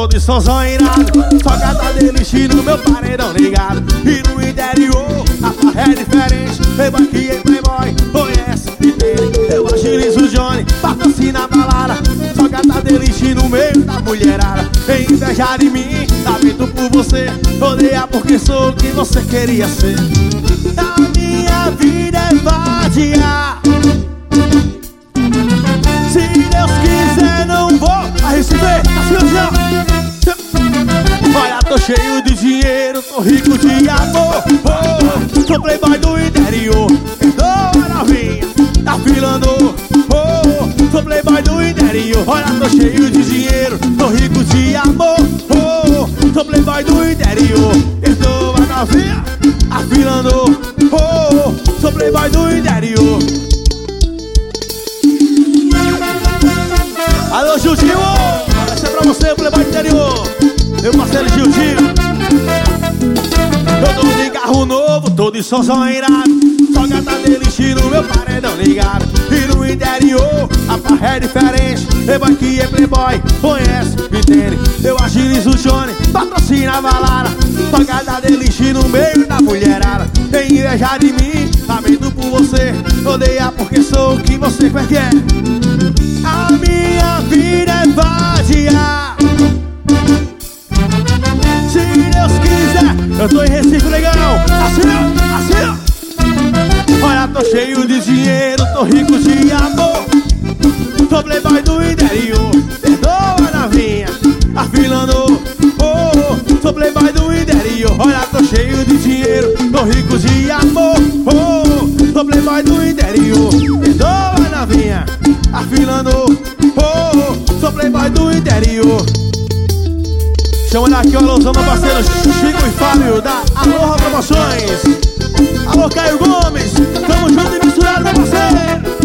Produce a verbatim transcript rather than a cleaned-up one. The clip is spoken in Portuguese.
tô de somzão irado, só gata delícia no meu paredão ligado. E no interior, a farra é diferente. Playboy que é playboy, conhece e tem. Eu agilizo o Johnny, patrocina a balada. Só gata delícia no meio da mulherada. Tem inveja de mim, lamento por você. Odeia porque sou o que você queria ser. A minha vida é vadia. Se Deus quiser não vou. A Recife, assim, assim, olha, tô cheio de dinheiro, tô rico de amor. Oh, sou playboy do interior. Perdoa, novinha, tá filando. Oh, sou playboy do interior. Olha, tô cheio de dinheiro, tô rico de amor. Oh, sou playboy do interior. Perdoa, novinha, tá filando. Oh, sou playboy do interior. Alô, Gildinho, essa é pra você, playboy interior. Meu parceiro Gildinho. Eu tô de carro novo, tô de somzão irado, só gata delícia no meu paredão ligado. E no interior, a farra é diferente. Playboy que é playboy, conhece, entende. Eu agilizo o Johnny, patrocina a balada. Só gata delícia no meio da mulherada. Tem inveja de mim, lamento por você. Odeia porque sou o que você quer que é. A minha vida é vazia. Se Deus quiser, eu tô em Recife, legal. Assim, assim. Olha, tô cheio de dinheiro, tô rico de amor. Sou playboy do interior. Perdoa, novinha, afilando. Oh, sou playboy do interior. Olha, tô cheio de dinheiro, tô rico de amor. Oh, sou playboy do interior. Perdoa, novinha, afilando. Oh, sou playboy do interior. Chama aqui o alusão do parceiro Chico e Fábio da Aloha Promoções. Alô, Caio Gomes, tamo junto e misturado, meu parceiro.